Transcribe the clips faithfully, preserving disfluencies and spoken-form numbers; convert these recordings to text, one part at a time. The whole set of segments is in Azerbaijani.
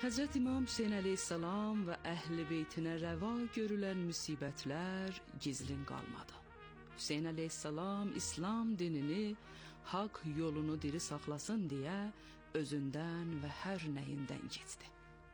Həzrət İmam Hüseyn əleyhissalam və əhl-i beytinə rəva görülən müsibətlər gizlin qalmadı. Hüseyn əleyhissalam İslam dinini, haqq yolunu diri saxlasın deyə özündən və hər nəyindən keçdi.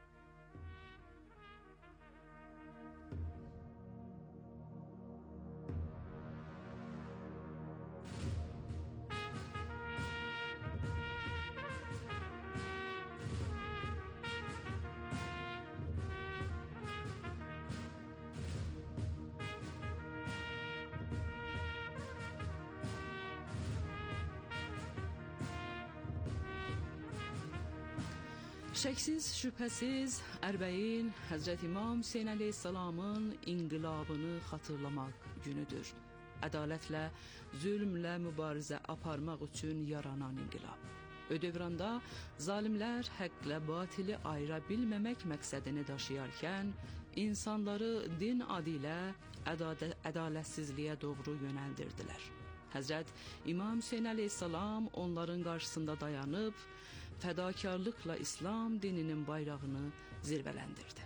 Şəksiz, şübhəsiz, Ərbəin Həzrət İmam Hüseyn əleyhissalamın inqilabını xatırlamaq günüdür. Ədalətlə, zülmlə mübarizə aparmaq üçün yaranan inqilab. O dövranda zalimlər həqqlə batili ayıra bilməmək məqsədini daşıyarkən, insanları din adı ilə ədalətsizliyə doğru yönəldirdilər. Həzrət İmam Hüseyn əleyhissalam onların qarşısında dayanıb, fədakarlıqla İslam dininin bayrağını zirvələndirdi.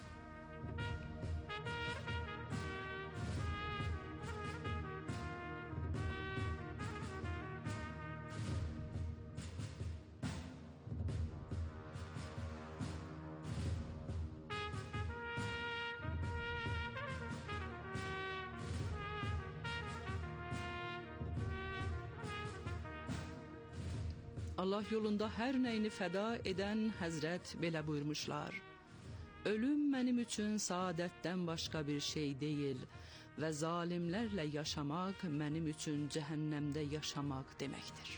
Allah yolunda hər nəyini fəda edən Həzrət belə buyurmuşlar: Ölüm mənim üçün saadətdən başqa bir şey deyil və zalimlərlə yaşamaq mənim üçün cəhənnəmdə yaşamaq deməkdir.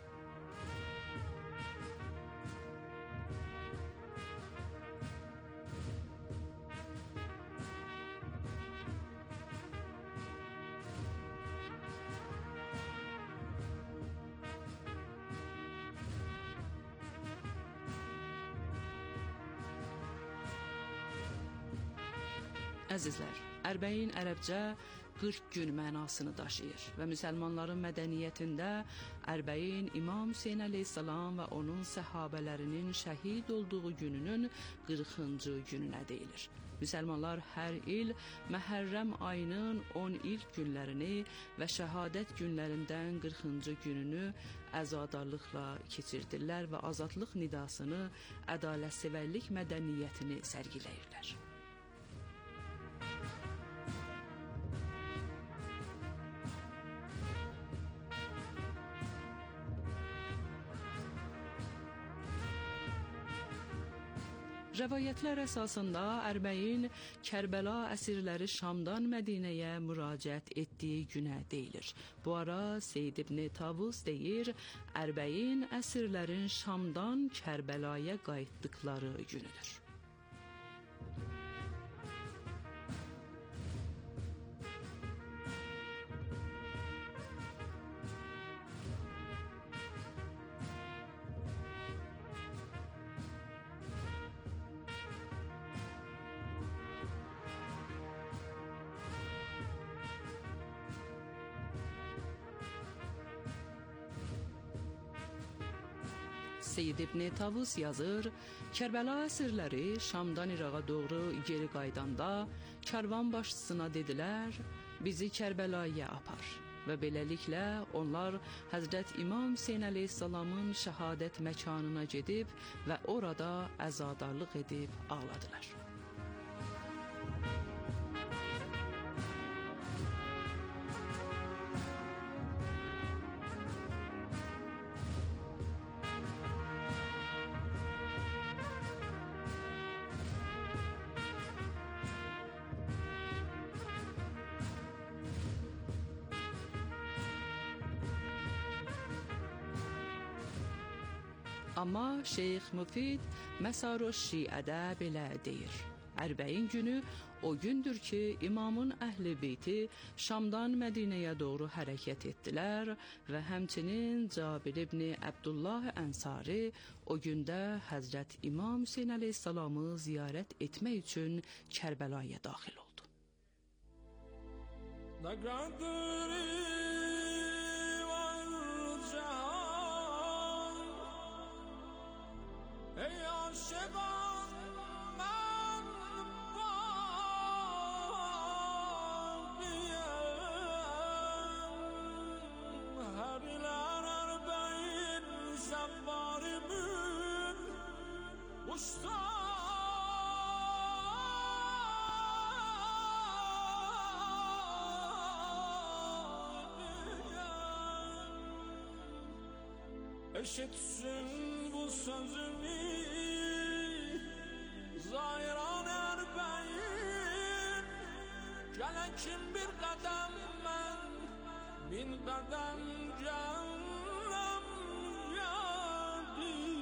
Əzizlər, Ərbəin ərəbcə qırx gün mənasını daşıyır və müsəlmanların mədəniyyətində Ərbəin İmam Hüseyn əleyhissalam və onun səhabələrinin şəhid olduğu gününün qırxıncı gününə deyilir. Müsəlmanlar hər il Məhərrəm ayının on ilk günlərini və şəhadət günlərindən qırxıncı gününü əzadarlıqla keçirdirlər və azadlıq nidasını, ədalətsevərlik mədəniyyətini sərgiləyirlər. Rəvayətlər əsasında Ərbəin Kərbəla əsirləri Şamdan Mədinəyə müraciət etdiyi günə deyilir. Bu ara Seyyid İbn Tavus deyir, Ərbəin əsirlərin Şamdan Kərbəlaya qayıtdıkları günüdür. Seyyid İbn Tavus yazır, Kərbəla əsirləri Şamdan İraqa doğru geri qaydanda karvan başçısına dedilər, bizi Kərbəlaya apar. Və beləliklə onlar Həzrət İmam Hüseyn əleyhissalamın şəhadət məkanına gedib və orada əzadarlıq edib ağladılar. Amma Şeyx Müfid Məsar-ı Şiədə belə deyir. Ərbəin günü o gündür ki, imamın əhl-i beyti Şamdan Mədinəyə doğru hərəkət etdilər və həmçinin Cabir ibn Əbdullah Ənsari o gündə Həzrət İmam Hüseyn əleyhissalamı ziyarət etmək üçün Kərbəlaya daxil oldu. ای عاشقان eşitsin bu sözümü Zahirane erbeğin Gelen kim bir kadem ben Bin kadem cennem yadim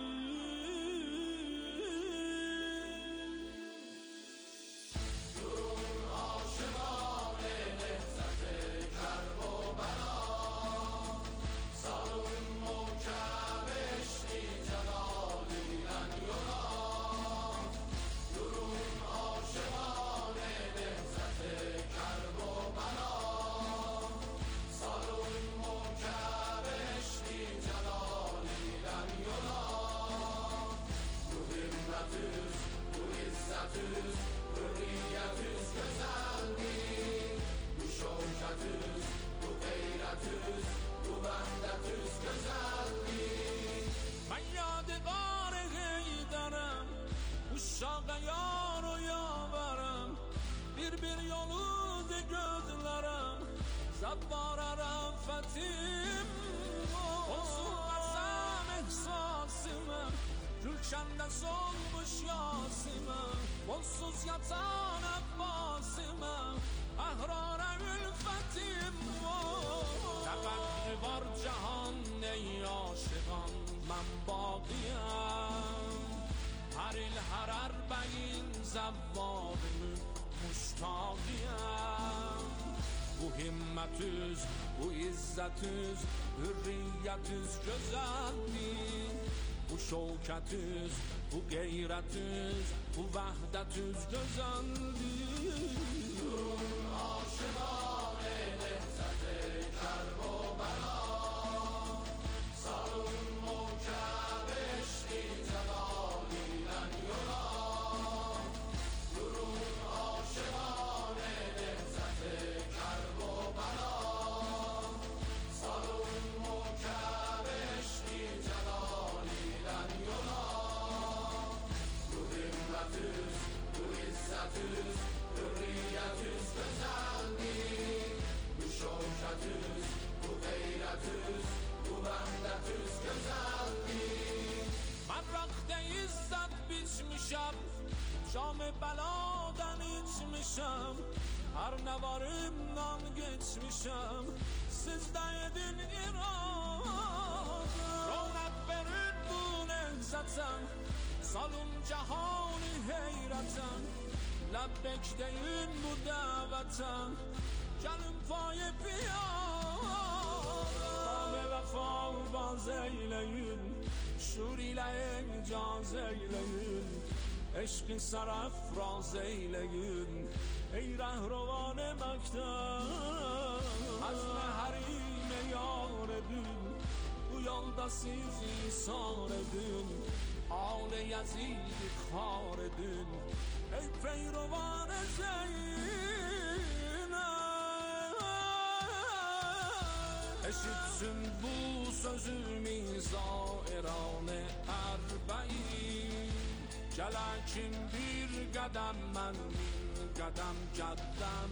Durun aşıkane nehzete kerbobela Salun mukabeşli celalilen yola Durun aşıkane nehzete kerbobela Salun mukabeşli celalilen yola Bu himmetüz, bu izzetüz Hürriyetüz güzeldir Bu şevketüz, bu gayretüz Bu vahdetüz güzeldir Ben yadigar heydarım Uşağa yar o yavarım Bir bir yoluz gözlerim Zabbara rafetim Olsun asam ihsasımı Gülşende solmuş yasımı Onsuz yatan abbasımı Ahrara ülfetim Tefekkü var cihan ey aşıkan Ben bağıyım Her il her erbeğin zevvarımı Muştağıyım Bu himmetüz, bu izzetüz Hürriyetüz güzeldir Bu şevketüz, bu gayretüz Bu vahdetüz güzeldir Durun aşıkane nehzete kerbobela Salun mukabeşli celalilen yola Durun aşıkane nehzete kerbobela Salun mukabeşli celalilen yola Bu himmetüz, bu izzetüz Hürriyetüz güzeldir Bu şevketüz, bu gayretüz Bu vahdetüz güzeldir Ben rakde izzet biçmişem Şam-ı beladan içmişem Her ne varımdan geçmişem Sizde edin iradım Ronak verin bu nehzetem Salın cehani heyretem Lebbek deyin bu davetem Gelin faye piyade Ve vefa baz eyleyin Şur ile icaz eyleyin Eşk-i serafraz eyleyin Ey rehrovan mektep Azm harime yar edin Bu yolda sizi isar edin Ağl Yazid khar edin Ey پیروان Zeynep Eşitsin bu sözümü zairan erbeğin Gelen kim bir qədəm mən min qədəm gəddəm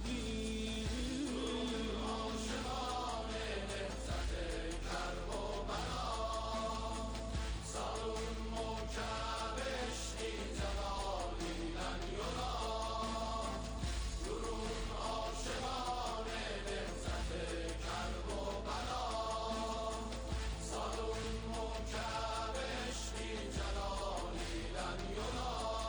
yəqin Aşıqane nehzete kerbobela Salun mukabeşli celalilen yola Durun aşıqane nehzete kerbobela Salun mukabeşli celalilen yola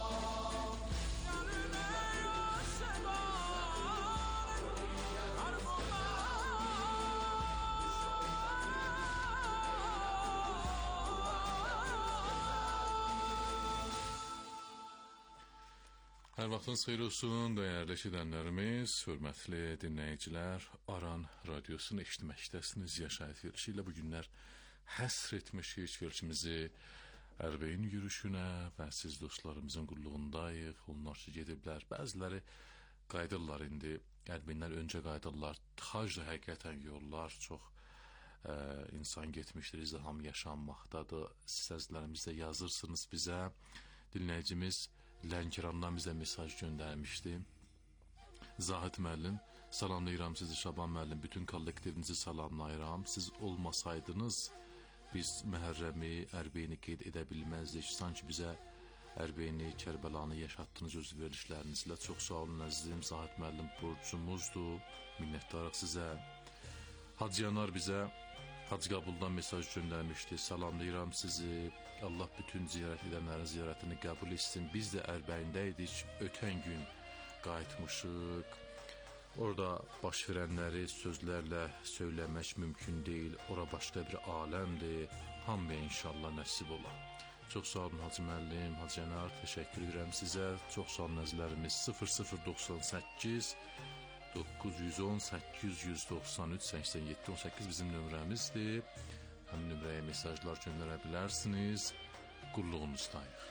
Hər vaxtınız xeyir olsun, dəyərli eşidənlərimiz, hörmətli dinləyicilər, Aran Radiosunu eşitməkdəsiniz. Yaşayət verilişi ilə bu günlər həsr etmişik verilişimizi Ərbəyin yürüşünə və siz dostlarımızın qulluğundayıq. Onlar ki gediblər, bəziləri qayıdırlar indi, Ərbəyinlər öncə qayıdırlar. Tıxac da həqiqətən yollar çox ə, insan getmişdir, izdiham yaşanmaqdadır. Səslərimizdə yazırsınız bizə. Dinləyicimiz Lənkərandan bizə mesaj göndərmişdi. Zahid müəllim, salamlayıram sizi, Şaban müəllim, bütün kollektivinizi salamlayıram. Siz olmasaydınız biz Məhərrəmi, Ərbeyni qeyd edə bilməzdik. Sanki bizə Ərbeyni, Kərbəlanı yaşatdığınız öz verilişlərinizlə. Çox sağ olun əzizim, Zahid müəllim, borcumuzdur. Minnətdarıq sizə. Hacıyanar bizə Hacı Qabuldan mesaj göndərmişdi. Salamlayıram sizi. Allah bütün ziyarət edənlərin ziyarətini qəbul etsin. Biz də Ərbəyində idik. Ötən gün qayıtmışıq. Orada baş verənləri sözlərlə söyləmək mümkün deyil. Ora başqa bir aləmdir. Hamıya inşallah nəsib ola. Çox sağ olun Hacı müəllim, Hacı Yanar. Təşəkkür edirəm sizə. Çox sağ olun əzizlərimiz. sıfır sıfır doxsan səkkiz doqquz yüz on səkkiz yüz doxsan üç səksən yeddi on səkkiz bizim nömrəmizdir. Həmin nömrəyə mesajlar göndərə bilərsiniz. Qulluğunuzdayıq.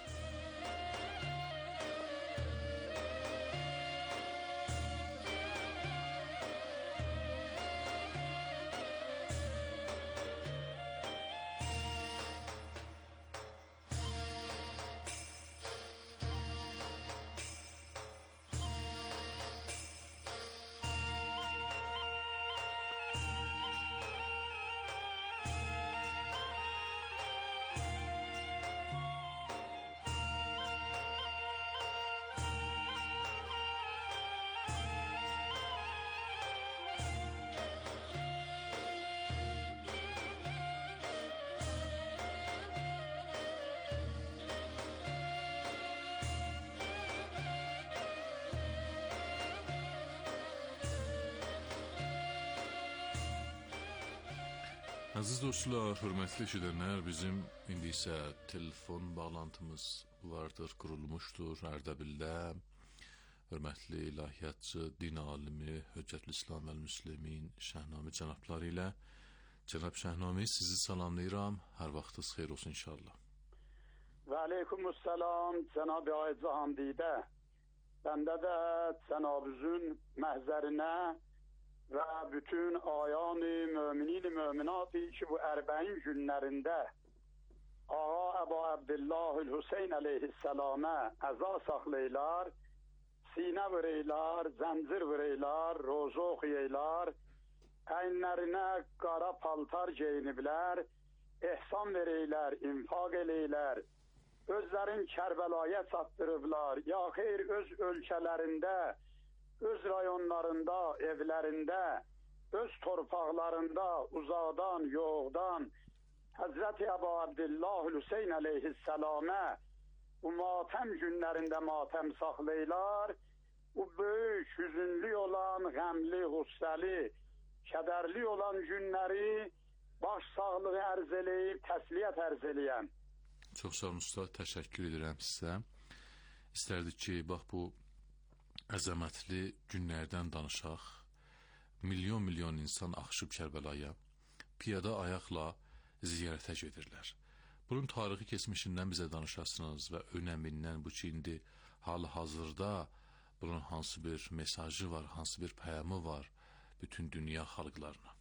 Əziz dostlar, hörmətli eşidənlər, bizim indi isə telefon bağlantımız vardır, qurulmuşdur Ərdəbildə. Hörmətli ilahiyyatçı, din alimi, Höccətül İslam və Müslimin Şəhnami cənabları ilə. Cənab Şəhnami, sizi salamlayıram. Hər vaxtınız xeyir olsun inşallah. Və aleykumussalam, Cənab-ı Ay Cahandidə. Bəndə də Cənab-ızın məhzərinə və bütün ayani müminin müminatı ki bu ərbəin günlərində Ağa Əbu Abdillahül Hüseyin əleyhissalamə əza saxlayırlar, sinə vuraylar, zəncir vuraylar, roza oxuyaylar, əyinlərinə qara paltar geyiniblər, ehsan verəylər, infaq eləylər, özlərin Kərbəlaya çatdırıblar, ya xeyr öz ölkələrində, öz rayonlarında, evlərində, öz torpaqlarında, uzaqdan, yoxdan Həzrəti Əbu Abdillahül Hüseyin əleyhissalamə bu matəm günlərində matəm saxlayırlar. Bu böyük, hüzünlü olan, qəmli, qüssəli, kədərli olan günləri baş sağlığı ərz eləyib, təsliyyət ərz eləyəm. Çox sağ olun usta, təşəkkür edirəm sizə. İstərdik ki, bax bu əzəmətli günlərdən danışaq. Milyon-milyon insan axışıb Kərbəlaya, piyada ayaqla ziyarətə gedirlər. Bunun tarixi keçmişindən bizə danışasınız və önəmindən bu ki, indi hal-hazırda bunun hansı bir mesajı var, hansı bir pəyamı var bütün dünya xalqlarına.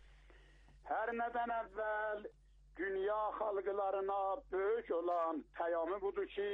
Hər nədən əvvəl dünya xalqlarına böyük olan pəyamı budur ki,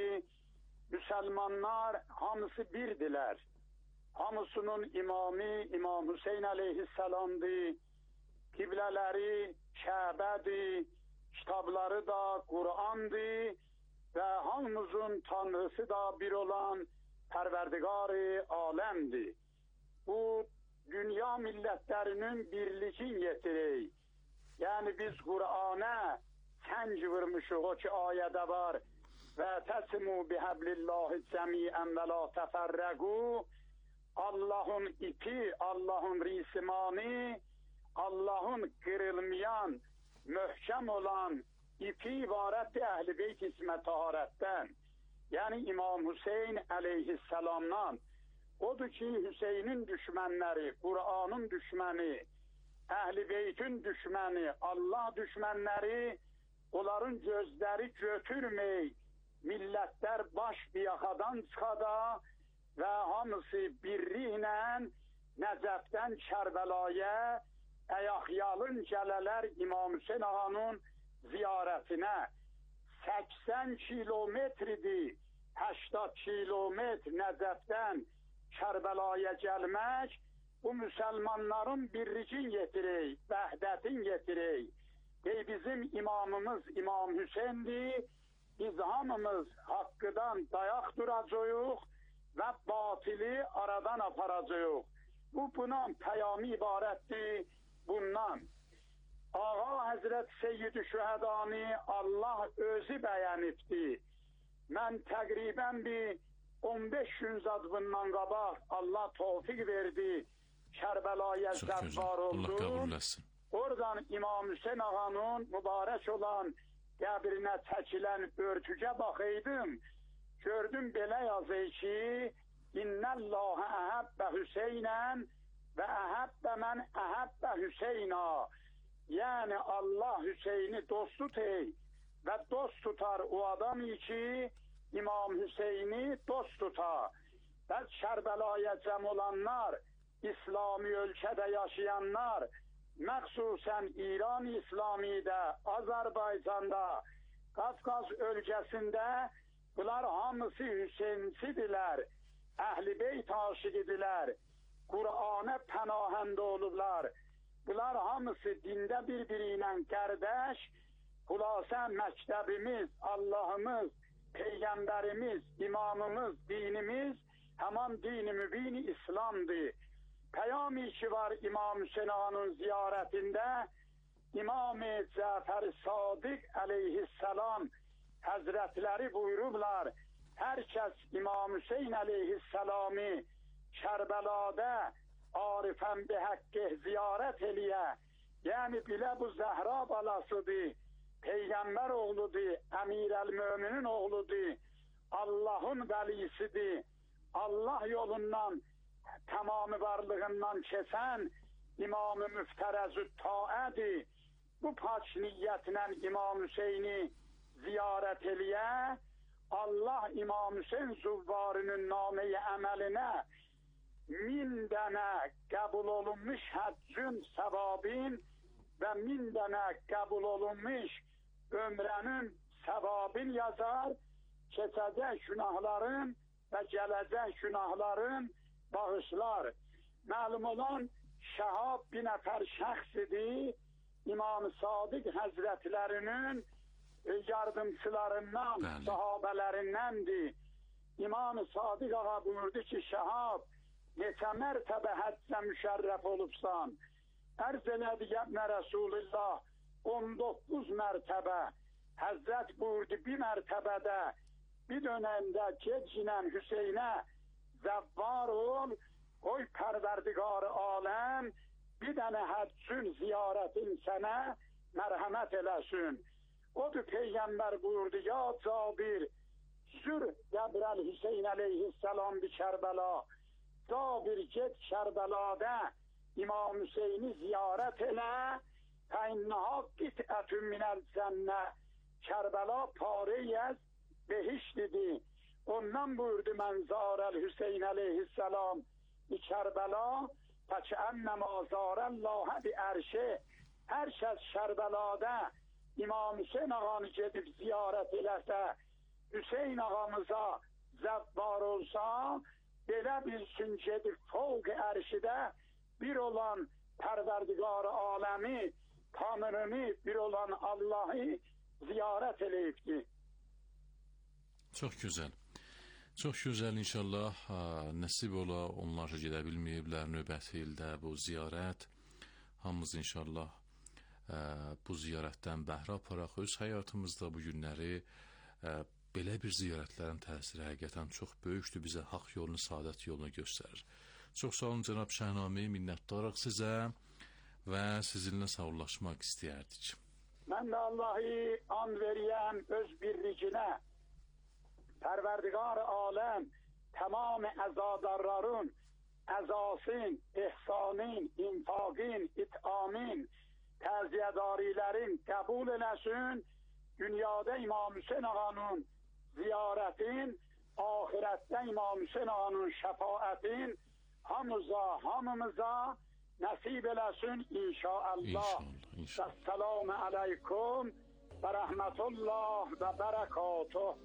Müsəlmanlar hamısı birdirlər. Hamısının imamı İmam Hüseyin əleyhissalamdır. Qiblələri Kəbədir. Kitabları da Qur'andır. Və hamımızın tanrısı da bir olan Pərverdigar-ı aləmdir. Bu dünya millətlərinin birlikin yetirək. Yəni biz Qur'ana sənc vurmuşuq, o ki ayədə var. Və təsimu bihablillahi cəmiən və la təfərrəqu. Allahın ipi, Allahın risimanı, Allahın qırılmayan, möhkəm olan ipi ibarətdir Əhl-i Beyt ismə taharətdən. Yəni İmam Hüseyin əleyhissalamdan. Odur ki, Hüseynin düşmənləri, Qur'anın düşməni, Əhl-i Beytin düşməni, Allah düşmənləri, onların gözləri götürmək, millətlər baş biyaxadan çıxada və hamısı birri ilə Nəcəfdən Kərbəlaya əyaqyalın gələlər İmam Hüseyin ağanın ziyarətinə. səksən kilometridir, həştad kilometr Nəcəfdən Kərbəlaya gəlmək, bu müsəlmanların birlikin yetirək, vəhdətin yetirək. Ey bizim imamımız İmam Hüseyin'di. Biz hamımız hakkıdan dayak duracağıq ve batili aradan aparacağıq. Bu bunun peyami ibarətdir bundan. Ağa Hazret Seyyid-i Şühedani Allah özü bəyanibdi. Mən təqribən bir on beş gün zad bundan qabaq Allah tevfik verdi. Kərbəlaya zəvvar oldum. Oradan İmam Hüseyin ağanın mübarək olan qəbrinə çəkilən örtücə baxıydım. Gördüm belə yazır ki, İnnəllâhe əhəbbə Hüseynən və əhəbbə mən əhəbbə Hüseyna. Yəni Allah Hüseyni dost tutey və dost tutar o adam ki İmam Hüseyni dost tutar. Və Kərbəlaya cəm olanlar, İslami ölkədə yaşayanlar, məxsusən İran İslamidə, Azərbaycanda, Qafqaz ölkəsində bunlar hamısı Hüseynçidirlər, Əhl-i Beyt aşiqidirlər, Qur'ana pənahəndə olublar. Bunlar hamısı dində bir-biri ilə qardaş, xülasə məktəbimiz, Allahımız, Peyğəmbərimiz, imamımız, dinimiz həman dini mübin İslamdır. Peyami ki var İmam Hüseyin ağanın ziyarətində İmam-ı Cəfər Sadiq əleyhissalam həzrətləri buyurublar, hər kəs İmam Hüseyin əleyhissalamı Kərbəlada arifən bi haqqı ziyarət eləyə, yəni bilə bu Zəhra balasıdır, Peyğəmbər oğludur, Əmirəl-Möminin oğludur, Allahın vəlisidir, Allah yolundan, tamamı varlığından keçən İmam-ı Müftərəz-ü Taədir. Bu paç niyyətlə İmam Hüseyni ziyarət eləyə, Allah İmam Hüseyin züvvarının nameyi əməlinə min dənə qəbul olunmuş həccün səvabin və min dənə qəbul olunmuş ömrənin səvabin yazar, keçəcək günahların və gələcək günahların bağışlar. Məlum olan Şəhab bir nəfər şəxsidir, İmam Sadiq Həzrətlərinin yardımçılarından, bəli, sahabələrindəndir. İmam Sadiq ağa buyurdu ki, Şəhab, neçə mərtəbə həccə müşərrəf olubsan? Ərz elədi yəbnə Rasulullah, on doqquz mərtəbə. Həzrət buyurdu, bir mərtəbədə, bir dönəmdə gecinən Hüseynə zəvvar ol, qoy pərverdigar aləm, bir dənə həccün ziyarətin sənə mərhəmət eləsin. Odur Peyğəmbər buyurdu, ya Cabir, sür Qəbrəl Hüseyin əleyhissalam bir Kərbəla, Cabir get Kərbəlada İmam Hüseyni ziyarət elə, fəinnəhə qitətün minəl cənnə, Kərbəla pareyəz behiştidir. Ondan buyurdu mən zarəl Hüseyin əleyhissalam bir Kərbəla, fəkənnəmə zarəllahə bi ərşə. Hər kəs Kərbəlada İmam Hüseyin ağanı gedib ziyarət eləsə, Hüseyin ağamıza zəvvar olsa, belə bilsin gedib fövq ərşidə bir olan pərverdigar aləmi, tanrını, bir olan Allah'ı ziyarət eləyibdir. Çox gözəl. Çox gözəl, inşallah nəsib ola, onlar gedə bilməyiblər növbəti ildə bu ziyarət. Hamımız inşallah ə, bu ziyarətdən bəhrə aparaq, öz həyatımızda bu günləri ə, belə bir ziyarətlərin təsiri həqiqətən çox böyükdür, bizə haqq yolunu, saadət yolunu göstərir. Çox sağ olun cənab Şəhnami, minnətdarıq sizə və sizinlə sağollaşmaq istəyərdik. Mən də Allah'ı and veriyəm öz birliğine, Pərverdigar aləm, tamam əzadarların, əzasın, ihsanın, infaqın, it'amın, təziyədarilərin qəbul eləsin, dünyada İmam Hüseyin ağanın ziyarətin, ahirətdə İmam Hüseyin ağanın şəfaətin hamıza, hamımıza nəsib eləsin inşallah. Əssəlamu aleykum və rəhmətullah və bərəkatuh.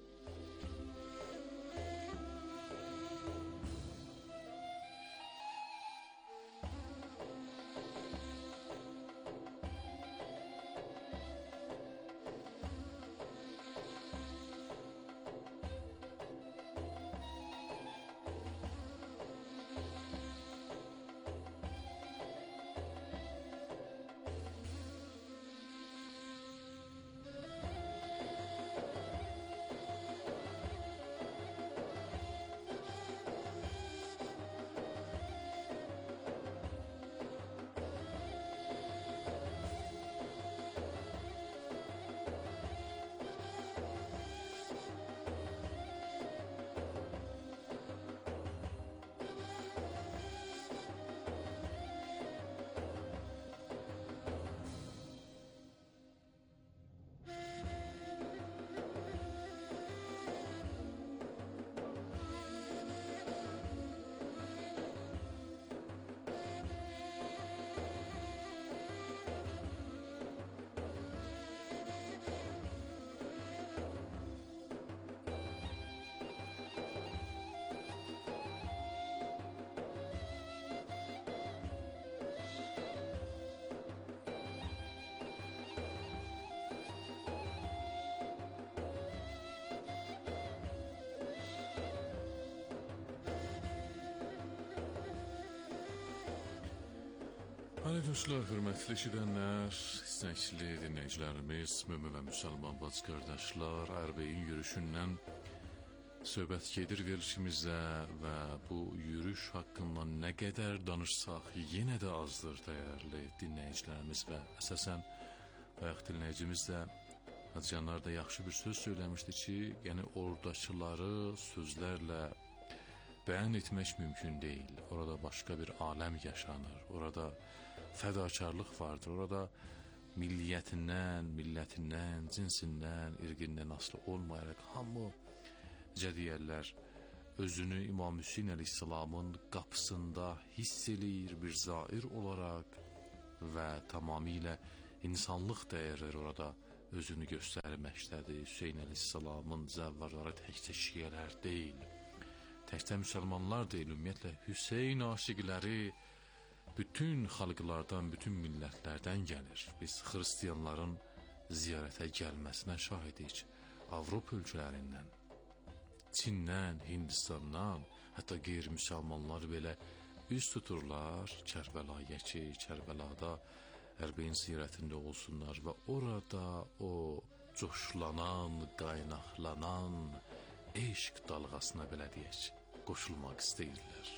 Bəli dostlar, hörmətli eşidənlər, istəkli dinləyicilərimiz, mömin və müsəlman bacı qardaşlar, Ərbəyin yürüşündən söhbət gedir verilişimizdə və bu yürüş haqqında nə qədər danışsaq yenə də azdır dəyərli dinləyicilərimiz və əsasən bayaq dinləyicimiz də Hacıyanlar da yaxşı bir söz söyləmişdi ki, yəni oradakıları sözlərlə bəyan etmək mümkün deyil. Orada başqa bir aləm yaşanır. Orada fədakarlıq vardır. Orada milliyyətindən, millətindən, cinsindən, irqindən asılı olmayaraq hamı necə deyərlər, özünü İmam Hüseyin əleyhissalamın qapısında hiss eləyir bir zair olaraq və tamamilə insanlıq dəyərləri orada özünü göstərməkdədir. Hüseyin əleyhissalamın zəvvarları təkcə şiyələr deyil, təkcə müsəlmanlar deyil, ümumiyyətlə Hüseyin aşiqləri bütün xalqlardan, bütün millətlərdən gəlir. Biz xristiyanların ziyarətə gəlməsinə şahidik. Avropa ölkələrindən, Çindən, Hindistandan, hətta qeyri-müsəlmanlar belə üz tuturlar Kərbəlaya ki, Kərbəlada Ərbəyin ziyarətində olsunlar və orada o coşlanan, qaynaqlanan eşq dalğasına belə deyək, qoşulmaq istəyirlər.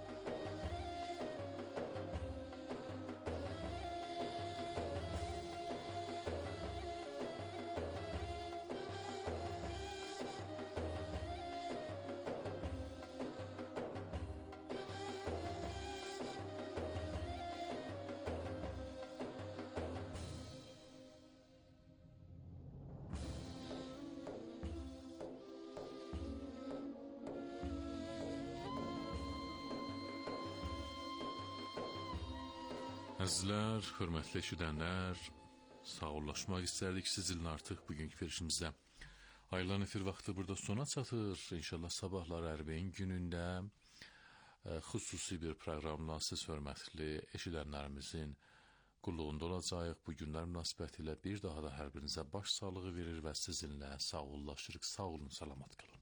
Əzizlər, hörmətli eşidənlər, sağollaşmaq istərdik sizinlə artıq bugünkü verilişimizdə. Ayrılan efir vaxtı burada sona çatır. İnşallah sabahlar Ərbəyin günündə e, xüsusi bir proqramla siz hörmətli eşidənlərimizin qulluğunda olacaq. Bu günlər münasibətilə bir daha da hər birinizə baş sağlığı verir və sizinlə sağollaşırıq. Sağ olun, salamat qalın.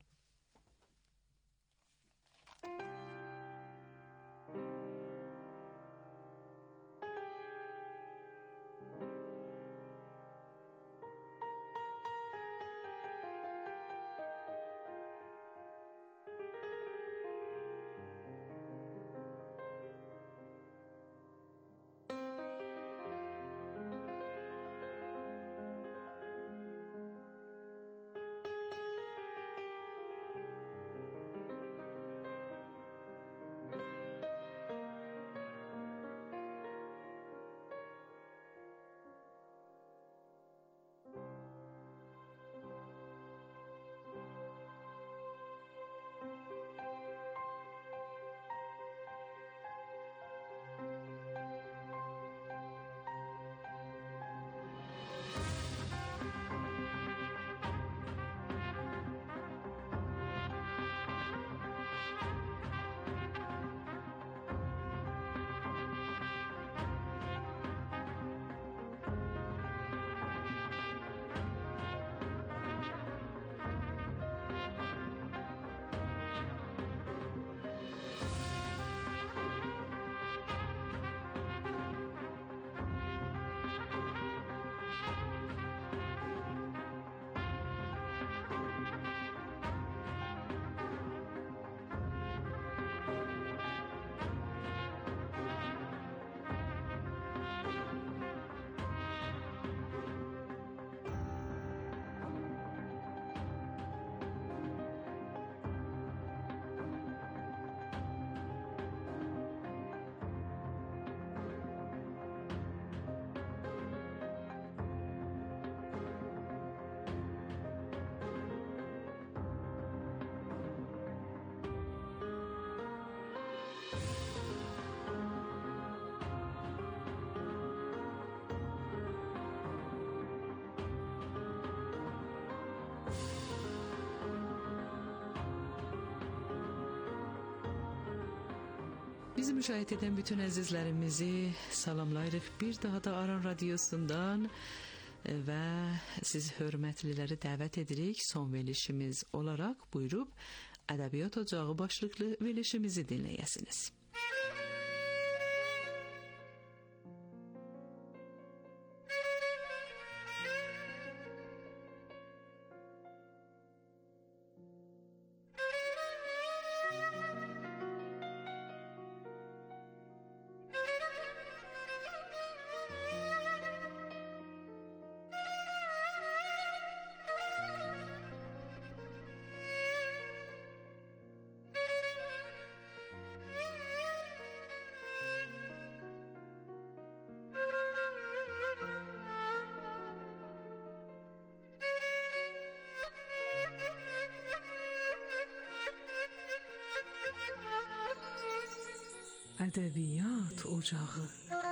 Bizi müşahidə edən bütün əzizlərimizi salamlayırıq bir daha da Aran Radiosundan və siz hörmətliləri dəvət edirik son verilişimiz olaraq buyurub Ədəbiyyat Ocağı başlıqlı verilişimizi dinləyəsiniz. ادبیات اجاقı.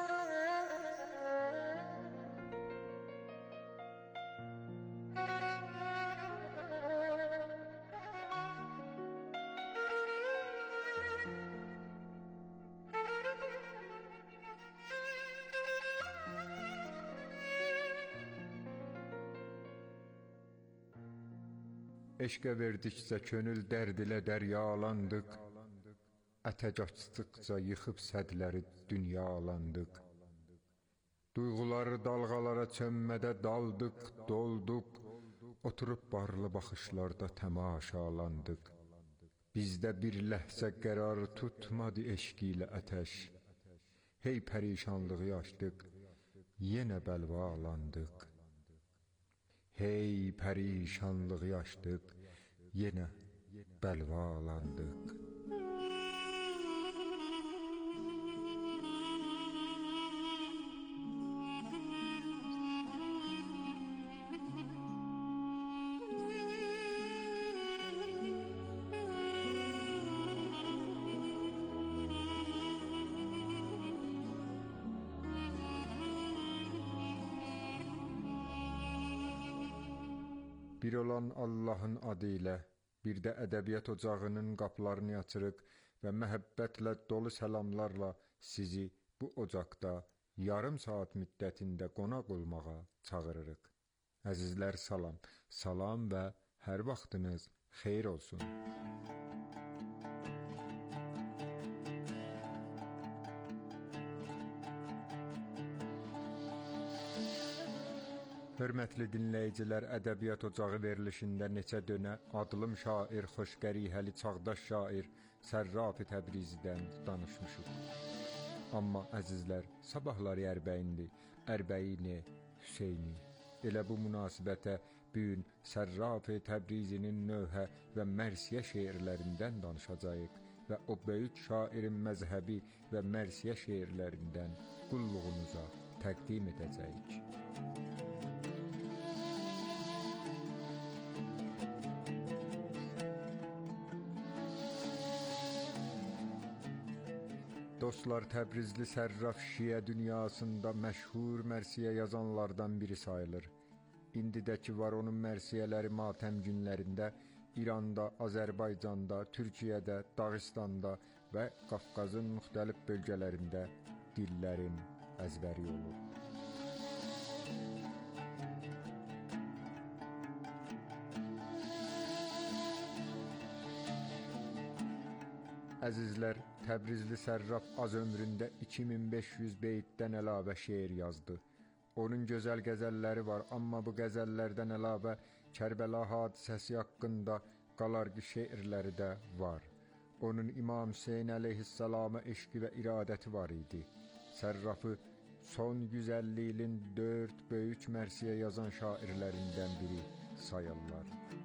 Eşqə verdikcə könül dərd ilə dəryalandıq, ətəc açdıqca yıxıb sədləri dünyalandıq. Duyğuları dalğalara çönmədə daldıq, dolduq, oturub barlı baxışlarda təmaşalandıq. Bizdə bir ləhzə qərar tutmadı eşq ilə ətəş, hey pərişanlığı açdıq, yenə bəlvalandıq. Hey pərişanlığı yaşdıq, yenə bəlvalandıq. Bir olan Allahın adı ilə, bir də ədəbiyyat ocağının qapılarını açırıq və məhəbbətlə dolu səlamlarla sizi bu ocaqda yarım saat müddətində qonaq olmağa çağırırıq. Əzizlər salam, salam və hər vaxtınız xeyir olsun. Hörmətli dinləyicilər, ədəbiyyat ocağı verilişində neçə dönə adlım şair, xoşqərihəli çağdaş şair Sərraf-ı Təbrizidən danışmışıq. Amma əzizlər, sabahları Ərbəyindir, Ərbəyini, Hüseyni. Elə bu münasibətə bugün Sərraf-ı Təbrizinin növhə və mərsiyə şeirlərindən danışacağıq və o böyük şairin məzhəbi və mərsiyə şeirlərindən qulluğunuza təqdim edəcəyik. Dostlar, Təbrizli Sərraf şiə dünyasında məşhur mərsiyə yazanlardan biri sayılır. İndi də ki var onun mərsiyələri matəm günlərində İranda, Azərbaycanda, Türkiyədə, Dağıstanda və Qafqazın müxtəlif bölgələrində dillərin əzbəri olur. Əzizlər, Təbrizli Sərraf az ömründə iki min beş yüz beytdən əlavə şeir yazdı. Onun gözəl qəzəlləri var, amma bu qəzəllərdən əlavə Kərbəla hadisəsi haqqında qalarqı şeirləri də var. Onun İmam Hüseyn əleyhissalama eşqi və iradəti var idi. Sərrafı son yüz əlli ilin dörd böyük mərsiyə yazan şairlərindən biri sayırlar.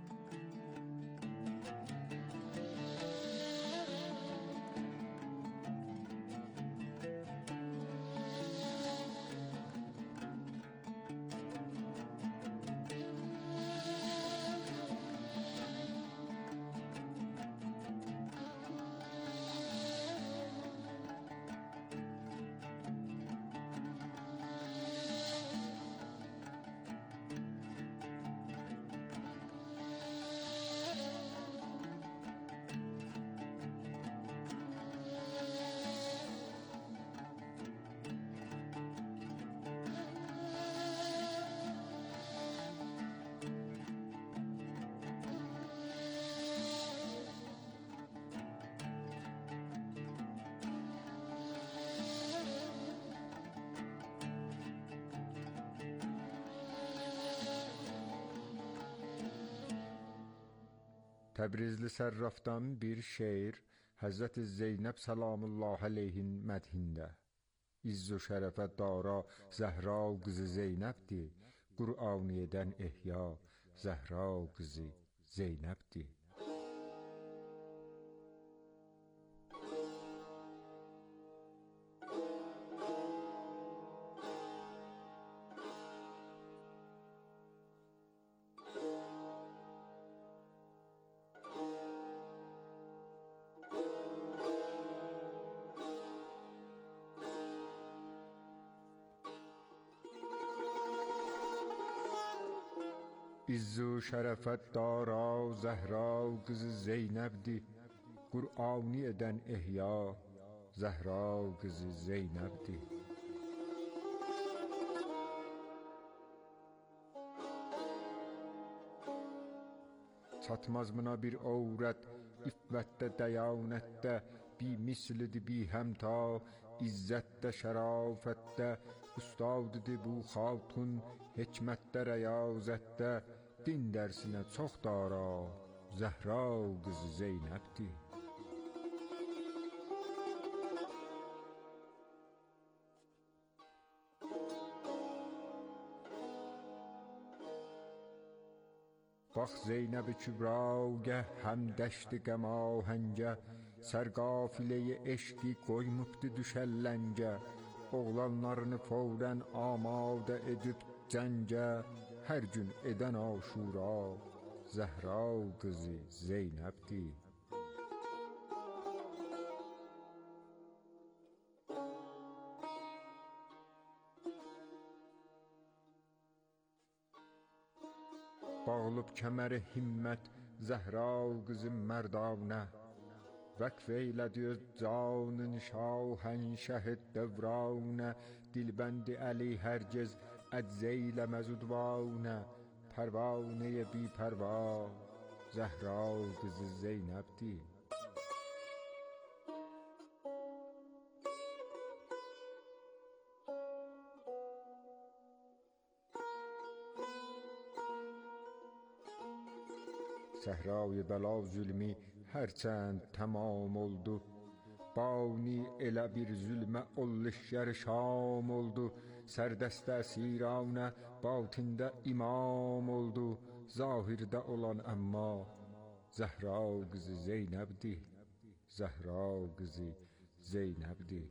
Təbrizli Sərrafdan bir şeir Həzrəti Zeynəb Səlamullah əleyhin mədhində. İzz-u şərəfə dara Zəhra qızı Zeynəbdir, Qur'aniyedən ehya Zəhra qızı Zeynəbdir. İzzu şərəfət dara Zəhra qızı Zeynəbdir. Qur'ani edən ehya Zəhra qızı Zeynəbdir. Çatmaz buna bir övrət iffətdə, dəyanətdə, bi mislidir, bi həmta, izzətdə, şərafətdə, ustadıdır bu xatun, hikmətdə, rəyazətdə, din dərsinə çox dara Zəhra qızı Zeynəbdir. Bax Zeynəb-i Kübragə, həm dəşti qəmahəngə, sərqafiləyi eşqi qoymubdu düşəlləngə, oğlanlarını fəvrən amadə edib cəngə, hər gün edən aşura Zəhra qızı Zeynəbdir. Bağlıb kəməri himmət Zəhra qızı mərdanə, vəqf eylədi öz canın şahənşəh dövranə, dilbəndi əli hərgez əcz eyləməz udvanə, pərvanəyə bi pərva Zəhra qızı Zeynəbdir. Səhra-i bəla zülmü hərçənd tamam oldu, bani elə bir zülmə o leşkər şam oldu, sərdəstə siranə batində imam oldu, zahirdə olan əmma Zəhra qızı Zeynəbdir, Zəhra qızı Zeynəbdir.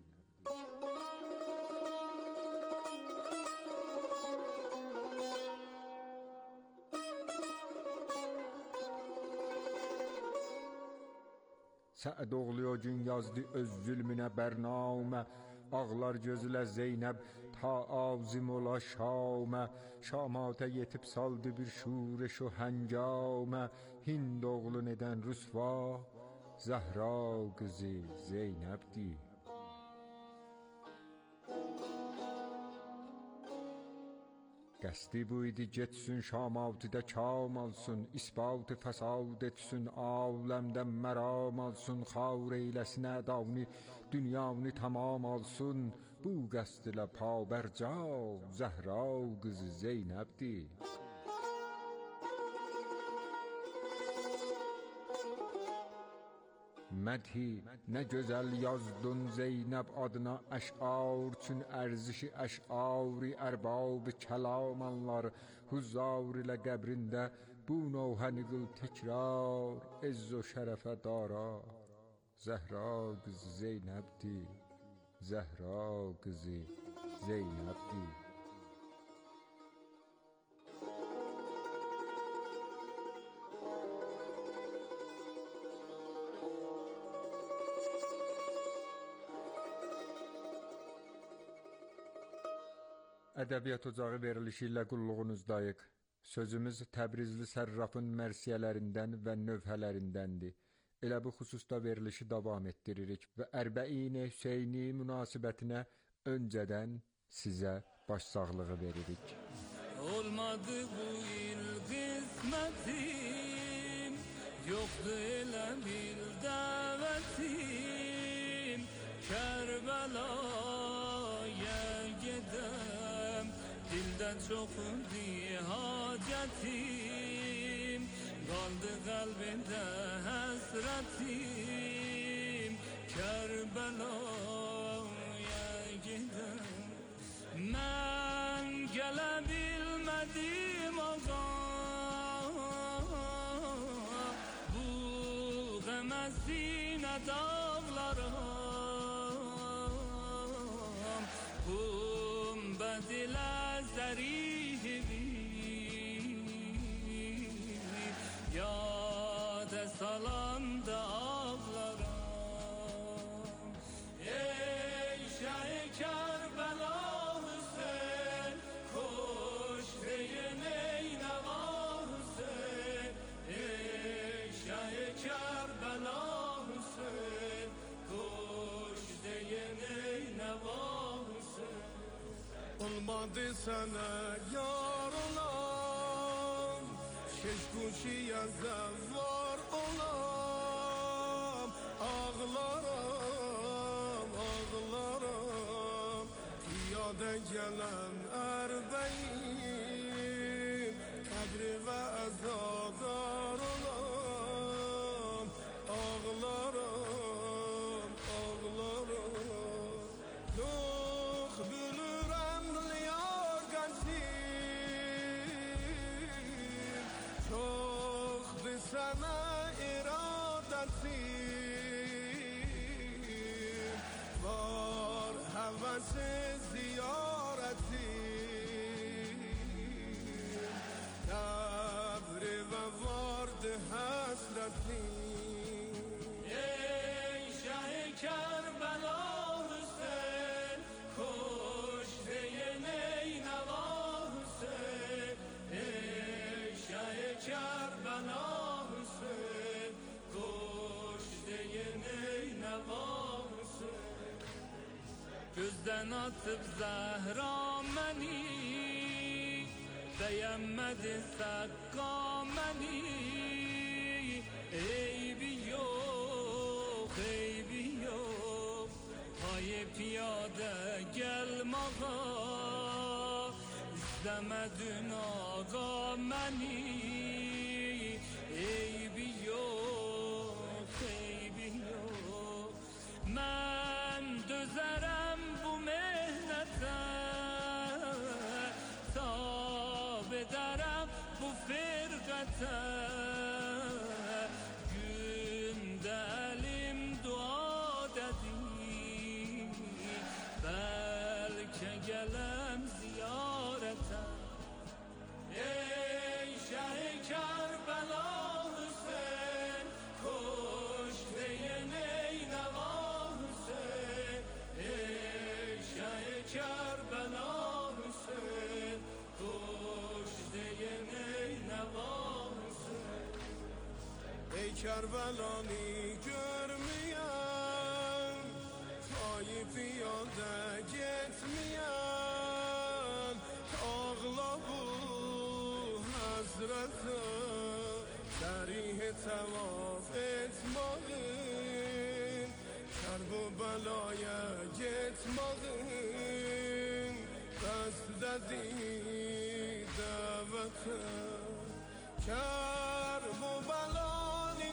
Səd oğlu o gün yazdı öz zülmünə bərnamə, ağlar gözülə Zeynəb ta azim ola şamə, şamata yetib saldı bir şureş o həngamə, Hind oğlun edən rüsva Zəhra qızı Zeynəbdir. Qəsdi bu idi getsin şamatıda kam alsın, isbat-ı fəsad etsin, aləmdən məram alsın, xar eyləsin ədavni, dünyanı tamam alsın, bu qəsd ilə pabərca Zəhra qızı Zeynəbdir. Mədhi nə gözəl yazdın Zeynəb adına əş'ar, çün ərzişi əş'ari ərbab-ı kəlamanlar, huzar ilə qəbrində bu novhəni qıl təkrar, izz o şərəfə dara Zəhra qızı Zeynəbdir, Zəhra qızı Zeynəbdir. Ədəbiyyat Ocağı verilişi ilə qulluğunuzdayıq. Sözümüz Təbrizli sərrafın mərsiyələrindən və növhələrindəndir. Elə bu xüsusda verilişi davam etdiririk və Ərbəin-i Hüseyni münasibətinə öncədən sizə başsağlığı veririk. Olmadı bu il qismətim, yoxdur elə bir dəvətim, Kərbəlaya gedəm, dildən çoxundur hacətim, qaldı qəlbində həsrətim, Kərbəlaya gedəm. Mən gələ bilmədim ağa, bu qəməzinə dağlarım, gumbət ilə zərihivi, yadə salanda ağlarım. Ey şəhi Kərbəla Hüseyn, koş deyin ey nəva کربلا حسین کشته نینوا حسین olmadı sana yar olam Şeş kuşiye zevvar olam Ağlarım, ağlarım Piyade gelen erbeyim Kabri ve azadar olam Ağlarım, ağlarım Yok bülürem liyar gençim Çok sana iradetim Var hevesi ziyaretim Devri ve vardı hasretim ey şah-ı Kerbela Hüseyin kuşte neyneva Hüseyin ey şah-ı Kerbela Hüseyin kuşte neyneva Hüseyin gözden atıp Zehra meni beğenmedi sakka meni eybi yok eybi yok Payı piyade gel mağa İstemedin ağa meni eybi yok eybi yok Ben dözerem bu mehnete Tab ederem bu firqete Günde elim dua dedi Belki gelem ziyarete Ey şah-ı Kerbela Hüseyin kuşte neyneva Hüseyin Ey şah-ı Kerbela Hüseyin kuşte neyneva Hüseyin Ey Kerbela'nı görmeyen Tayyip yolda gitmeyen Ağla bu hazrete Derih tevaf etmeyin Kerb u belaya gitmeyin Qasd dedi davete Kerb u belanı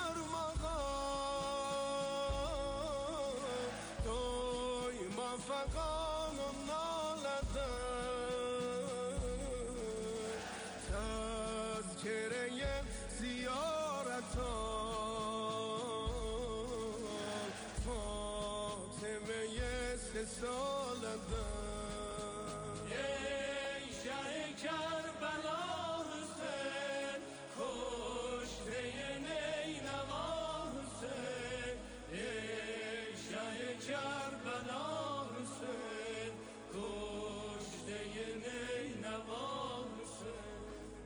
görmeyen Doyma fakanın naleden Tezkereye ziyaret al Fatime'ye sesaleden Ey şah-ı Kerbela Hüseyin kuşte neyneva Hüseyin Ey şah-ı Kerbela Hüseyin kuşte neyneva Hüseyin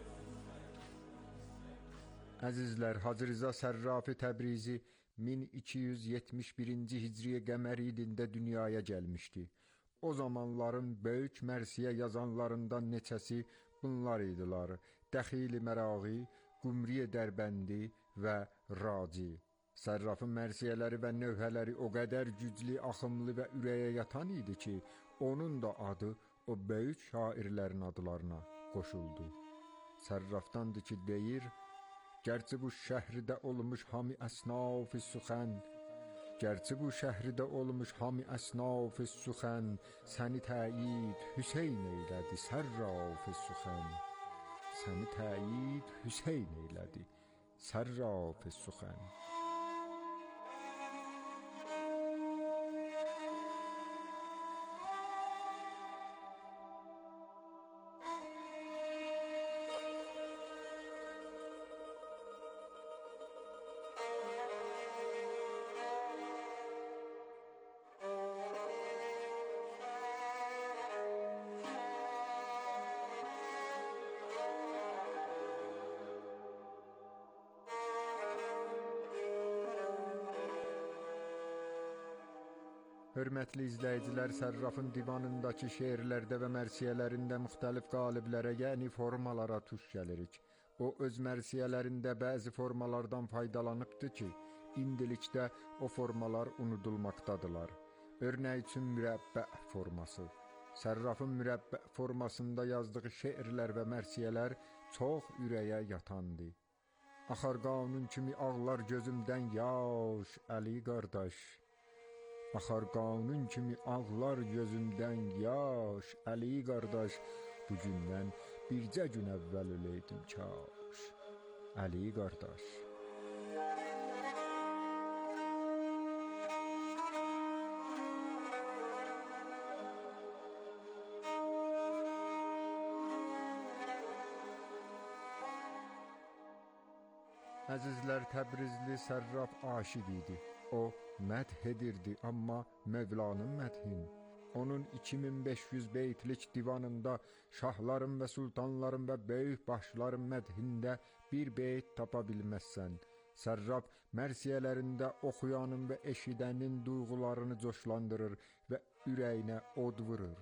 Əzizlər, Hacı Rza Sərrafi Təbrizi min iki yüz yetmiş birinci Hicriyə qəmər ilində dünyaya gəlmişdi. O zamanların böyük mərsiyə yazanlarından neçəsi bunlar idilər: Dəxil-i Məraği, Qumriyə Dərbəndi və Raci. Sərrafın mərsiyələri və növhələri o qədər güclü, axımlı və ürəyə yatan idi ki, onun da adı o böyük şairlərin adlarına qoşuldu. Sərrafdandır ki, deyir: Gerçi bu şəhridə olmuş hami əsnaf-ı suxən Gerçi bu şəhridə olmuş hami əsnaf-ı suxən Səni təyid Hüseyn eylədi sərraf-ı suxən Səni təyid Hüseyn eylədi sərraf-ı suxən Hörmətli izləyicilər, Sərrafın divanındakı şeirlərdə və mərsiyələrində müxtəlif qaliblərə, yəni formalara tuş gəlirik. O, öz mərsiyələrində bəzi formalardan faydalanıbdır ki, indilikdə o formalar unudulmaqdadılar. Örnək üçün mürəbbə forması. Sərrafın mürəbbə formasında yazdığı şeirlər və mərsiyələr çox ürəyə yatandı. Axar qanun kimi ağlar gözümdən yaş, Əli qardaş. Axar qanun kimi ağlar gözümdən yaş, Əli qardaş. Bugündən bircə gün əvvəl öləydim kaş, Əli qardaş. Əzizlər, Təbrizli Sərraf aşiq idi. O, mədh edirdi, amma Mövlanın mədhin. Onun iki min beş yüz beytlik divanında şahların və sultanların və böyük başların mədhində bir beyt tapa bilməzsən. Sərraf mərsiyələrində oxuyanın və eşidənin duyğularını coşlandırır və ürəyinə od vurur.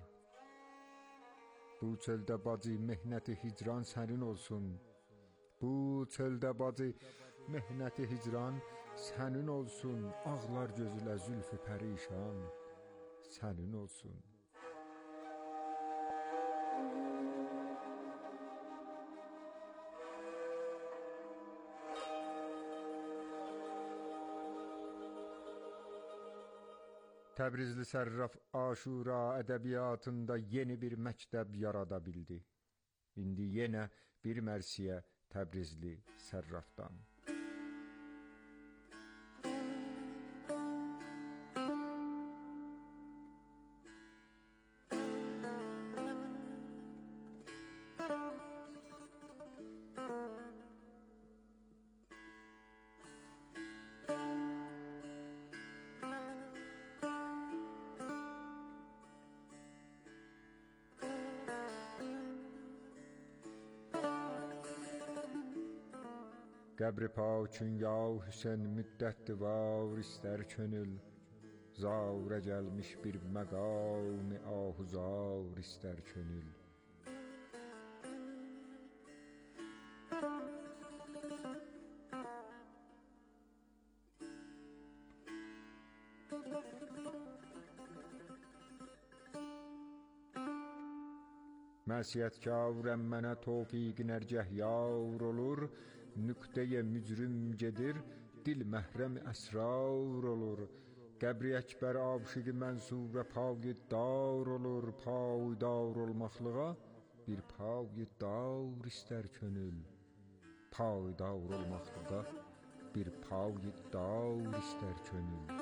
Bu çöldə bacı mehnəti hicran sənin olsun. Bu çöldə bacı mehnəti hicran sənin olsun. Ağlar gözülə zülfü pərişan sənin olsun. Təbrizli Sərraf Aşura ədəbiyyatında yeni bir məktəb yarada bildi. İndi yenə bir mərsiyə Təbrizli Sərrafdan. Qəbri pakün ya Hüseyn müddətdir var istər könül. Zavrə gəlmiş bir məqam-ı ahuzar istər könül. Məsiyətkarəm mənə tofiq nərgəh yar olur. Nüqtəyə mücrim gedir, dil məhrəm əsrar olur. Qəbri əkbər aşıqı mənsura payidar olur. Payidar olmaqlığa bir payidar istər könül. Payidar olmaqlığa bir payidar istər könül.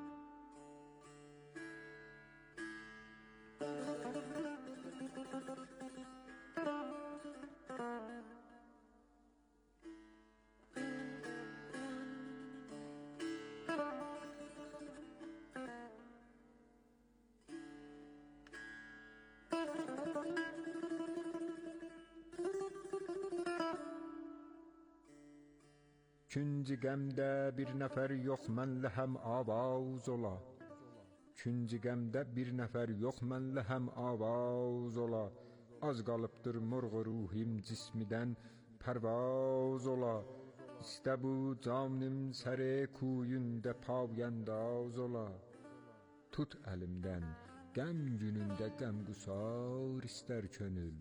Künci qəmdə bir nəfər yox mənlə həm avaz ola. Künci qəmdə bir nəfər yox mənlə həm avaz ola. Az qalıbdır murğu ruhim cismidən pərvaz ola. İstə bu canım sərə kuyündə payandaz ola. Tut əlimdən qəm günündə qəmqusar istər könül.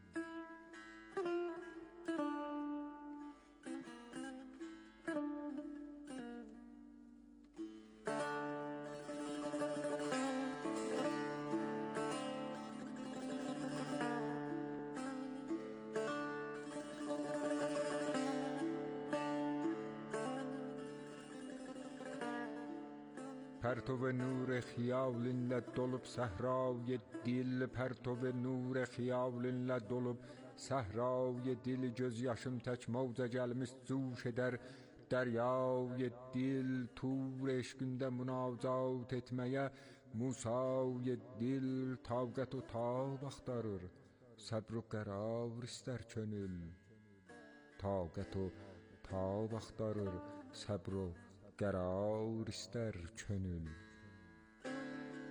پرتو نور خیالınla dolup sahray dil Pertov nur xiyalınla dolup sahray dil göz yaşım tək mavca gəlmiş cuş edər dəryay dil tur eşqində münacat etməyə musay dil taqət o tab axtarır səbr o qərar istər könül taqət o tab axtarır səbr o qərar istər könül.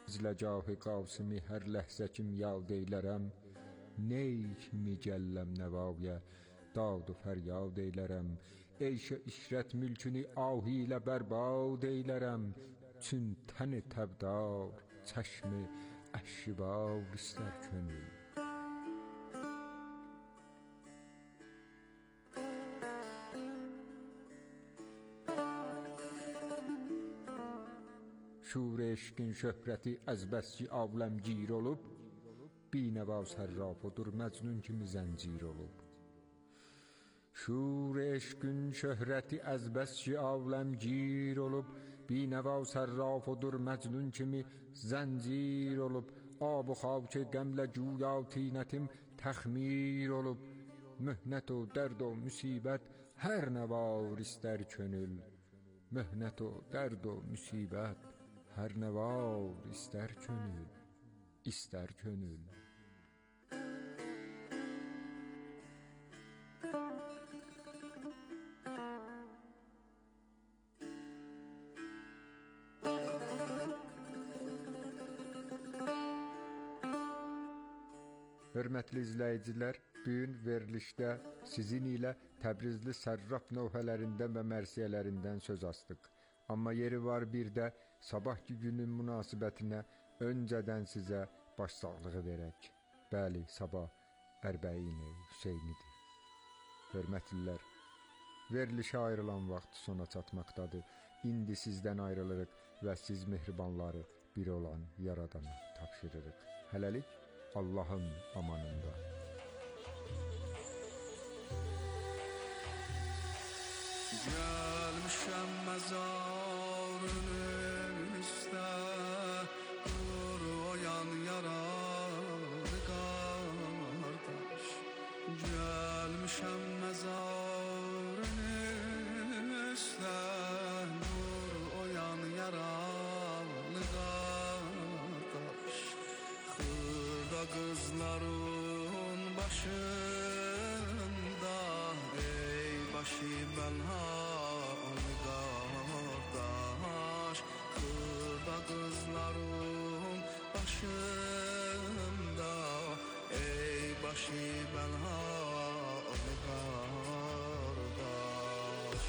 izləcah-ı qasimi hər ləhzə kim yad eylərəm, ney kimi gəlləm nəvaya, dad و fəryad eylərəm, eyş-i işrət mülkünü ahi ilə bərbad eylərəm, çün təni təbdar, çəşmi əşşibar istər könül. şur eşqin şöhrəti az bəs ki avləmgir olub, binəva sərraf odur məcnun kimi zəncir olub. şur eşqin şöhrəti az bəs ki avləmgir olub, binəva sərraf odur məcnun kimi zəncir olub. Ab و خاک qəmlə güya tinətim təxmir olub, möhnət و dərd و müsibət hər nə var istər könül. möhnət و dərd و müsibət hər nə var istər könül, istər könül. Hörmətli izləyicilər, bu gün verilişdə sizin ilə Təbrizli sərraf növhələrindən və mərsiyələrindən söz astıq. Amma yeri var bir də sabahki günün münasibətinə öncədən sizə başsağlığı verək. Bəli, sabah Ərbəyin-i Hüseynidir. Hörmətlilər, verilişə ayrılan vaxt sona çatmaqdadır. İndi sizdən ayrılırıq və siz mehribanları bir olan Yaradana tapşırırıq. Hələlik Allahın amanında. Gəlmişəm məzarının üstə, dur oyan yaralı qardaş. Gəlmişəm məzarının üstə, dur oyan yaralı qardaş. Xırda qızların başında, ey başı bəlhalı qardaş. Xırda qızların başında, ey başı bəlhalı qardaş.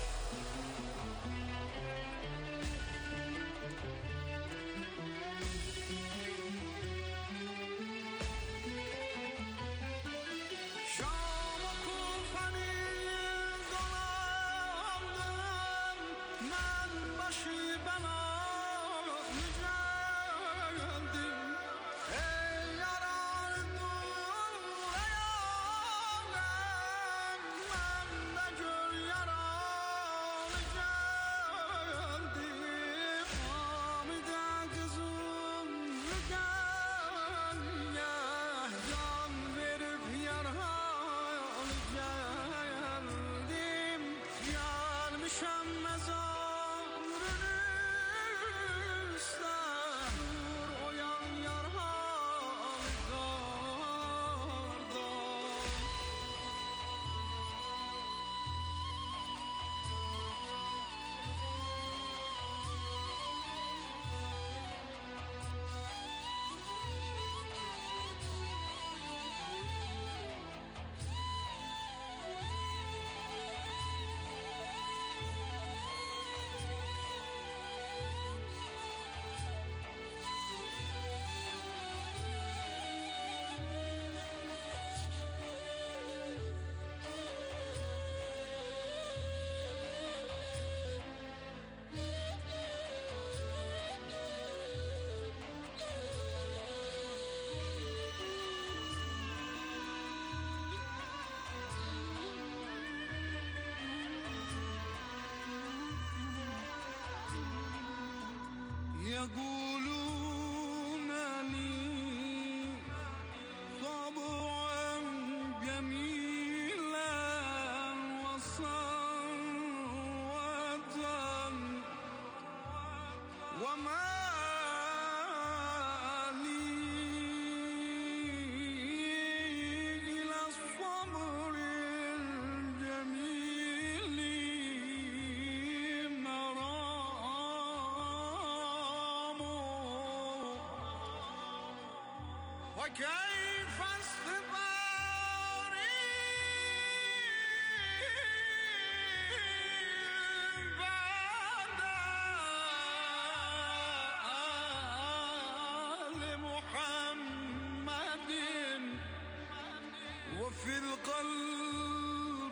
يقولون لي طبعا جميلا وصوتا وما لي إلى الصبر الجميل مرام كيف استباري بعد آل محمد وفي القلب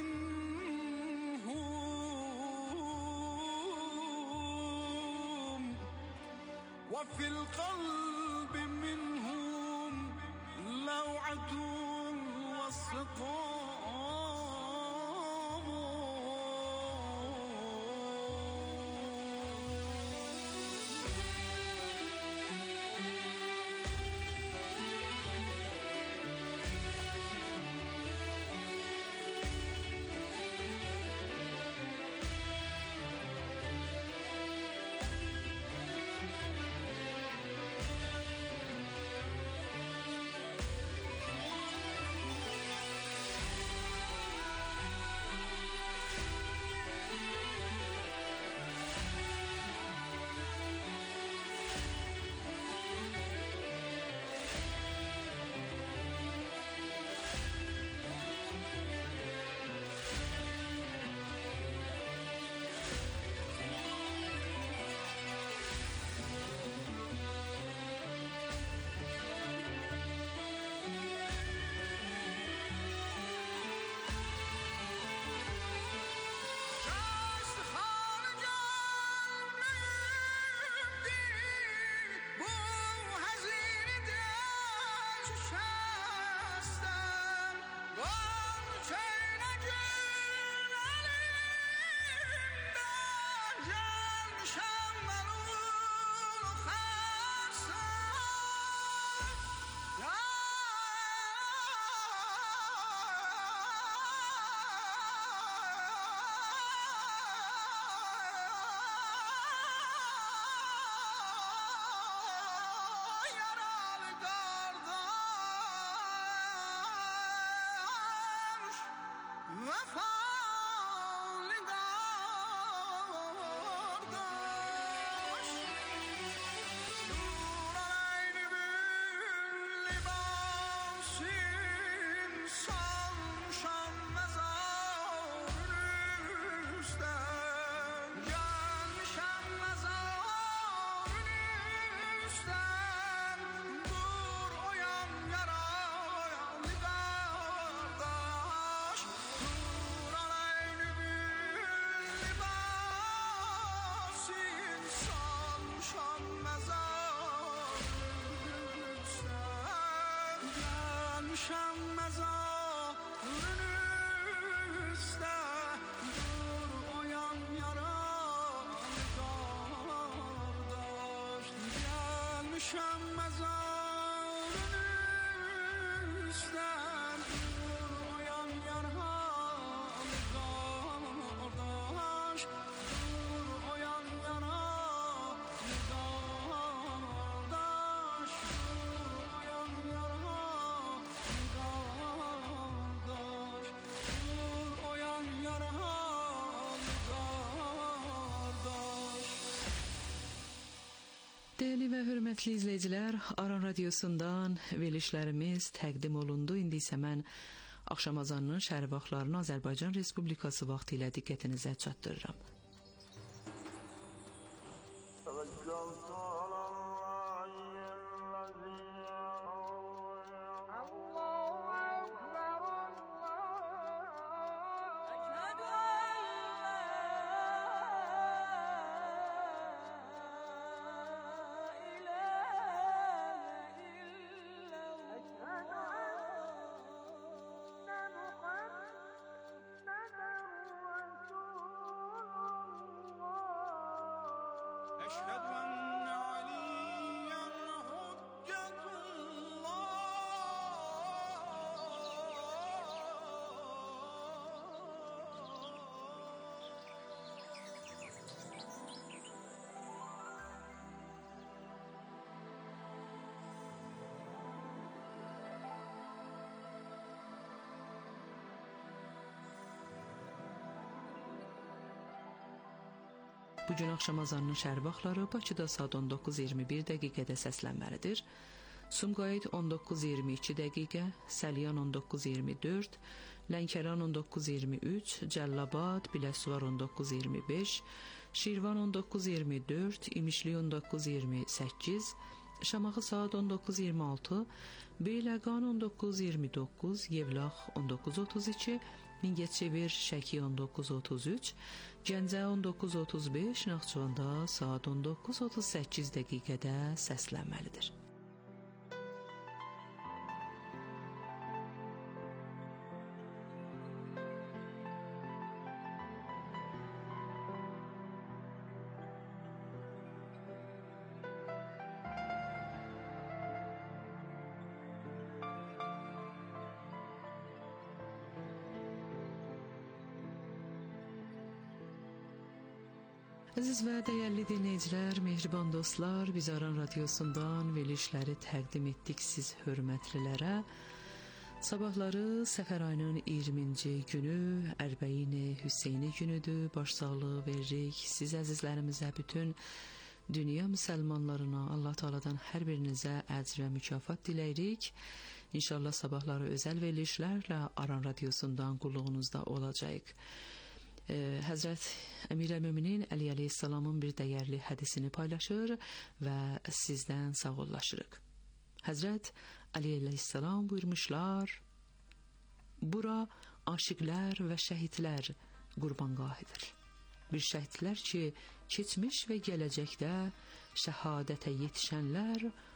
منهم وفي القلب منهم لوعة والسقام Değerli və hörmətli izləyicilər, Aran Radiosundan verilişlərimiz təqdim olundu. İndi isə mən axşam azanının şəhər vaxtlarını Azərbaycan Respublikası vaxtı ilə diqqətinizə çatdırıram. أشهد أن عليا حجة Bugün axşam azanının şəhər vaxtları Bakıda saat on doqquz iyirmi bir dəqiqədə səslənməlidir. Sumqayıt on doqquz iyirmi iki dəqiqə, Səlyan on doqquz iyirmi dörd, Lənkəran on doqquz iyirmi üç, Cəllabad, Biləsuvar on doqquz iyirmi beş, Şirvan on doqquz iyirmi dörd, İmişli on doqquz iyirmi səkkiz, Şamaxı saat on doqquz iyirmi altı, Beyləqan on doqquz iyirmi doqquz, Yevlax on doqquz otuz iki, Mingəçevir, Şəki on doqquz otuz üç, Gəncə on doqquz otuz beş, Naxçıvanda saat on doqquz otuz səkkiz dəqiqədə səslənməlidir. Əziz və dəyərli dinləyicilər, mehriban dostlar, biz Aran Radiosundan verilişləri təqdim etdik siz hörmətlilərə. Sabahları səfər ayının iyirminci günü, Ərbəyin-i Hüseyni günüdür. Başsağlığı veririk siz əzizlərimizə, bütün dünya müsəlmanlarına, Allah Teala'dan hər birinizə əcr və mükafat diləyirik. İnşallah sabahları özəl verilişlərlə Aran Radiosundan qulluğunuzda olacaq. Ee, Həzrət Əmirəl-Möminin Əli Əleyhisselamın bir dəyərli hədisini paylaşır və sizdən sağollaşırıq. Həzrət Əli Əleyhisselam buyurmuşlar, bura aşiqlər və şəhidlər qurbanqahıdır. Bir şəhidlər ki, keçmiş və gələcəkdə şəhadətə yetişənlər